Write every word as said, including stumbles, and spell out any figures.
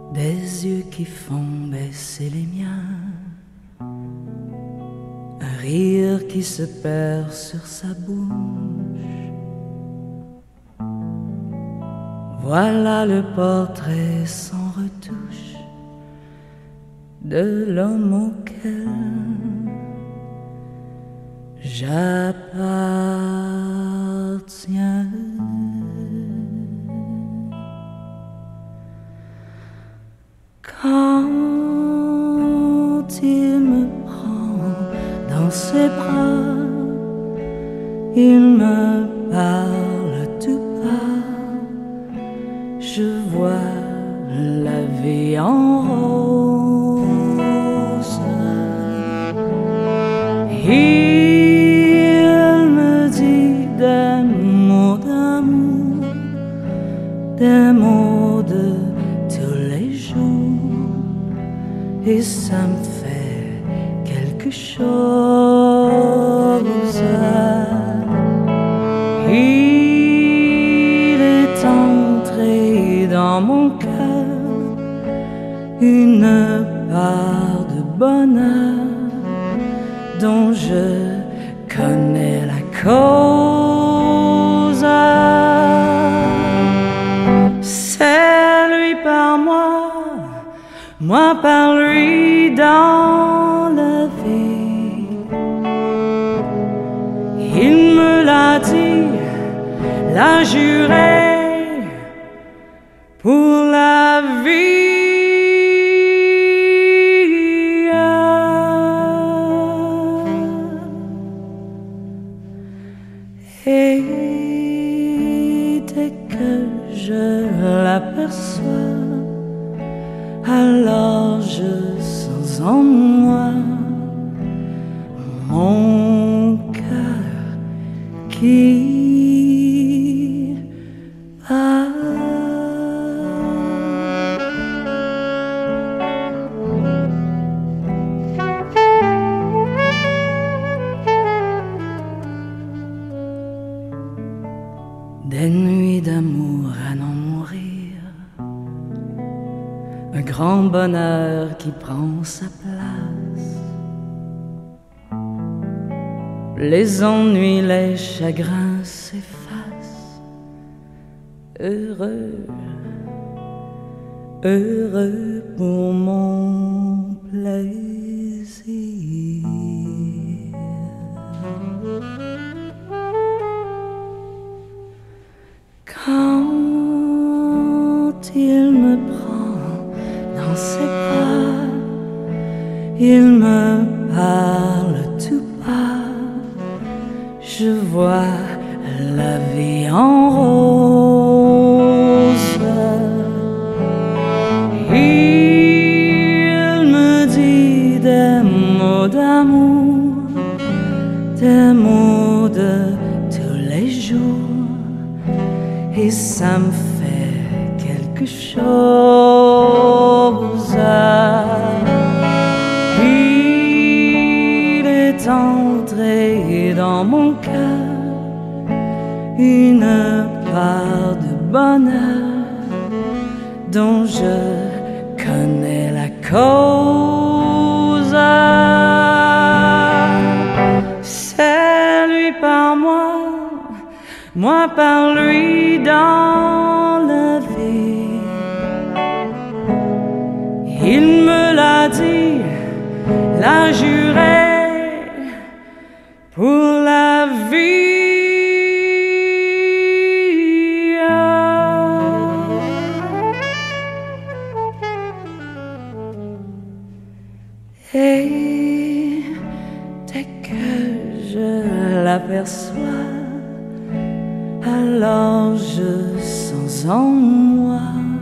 des yeux qui font baisser les miens, un rire qui se perd sur sa bouche. Voilà le portrait sans retouche de l'homme auquel j'appartiens. Quand il me prend dans ses bras, il me parle tout bas, je vois la vie en rose. Il me dit des mots d'amour, des mots de tous les jours, et ça me fait quelque chose. Il est entré dans mon cœur une part de bonheur dont je connais la cause. C'est lui par moi, moi par lui dans la vie. Il me l'a dit, l'a juré pour la vie. Et dès que je l'aperçois, alors je sens en moi mon cœur qui bat. Des nuits d'amour à n'en mourir, un grand bonheur qui prend sa place. Les ennuis, les chagrins s'effacent. Heureux, heureux pour mon plaisir. Quand il me prend dans ses bras, il me parle tout bas, je vois la vie en rose. Il me dit des mots d'amour, des mots de tous les jours, et ça me fait quelque chose. Il est entré dans mon cœur une part de bonheur dont je connais la cause. C'est lui par moi, moi par lui dans la vie. Il me l'a dit, l'a juré pour la vie. Et dès que je l'aperçois, alors je sens en moi